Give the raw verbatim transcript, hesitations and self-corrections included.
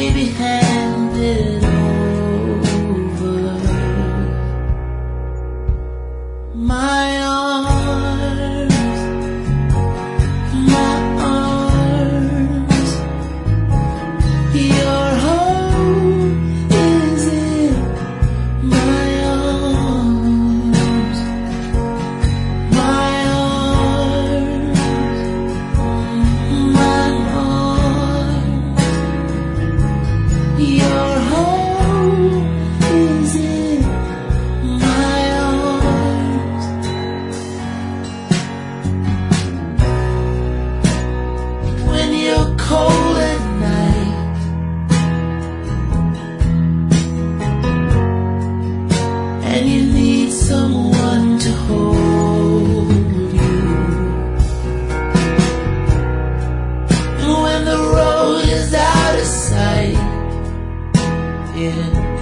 baby, hand it over. My arms, my arms, your home is in my arms, my arms, my arms, your home is in my arms. When you're cold at night and you need someone to hold you, and when the road is out of sight, yeah,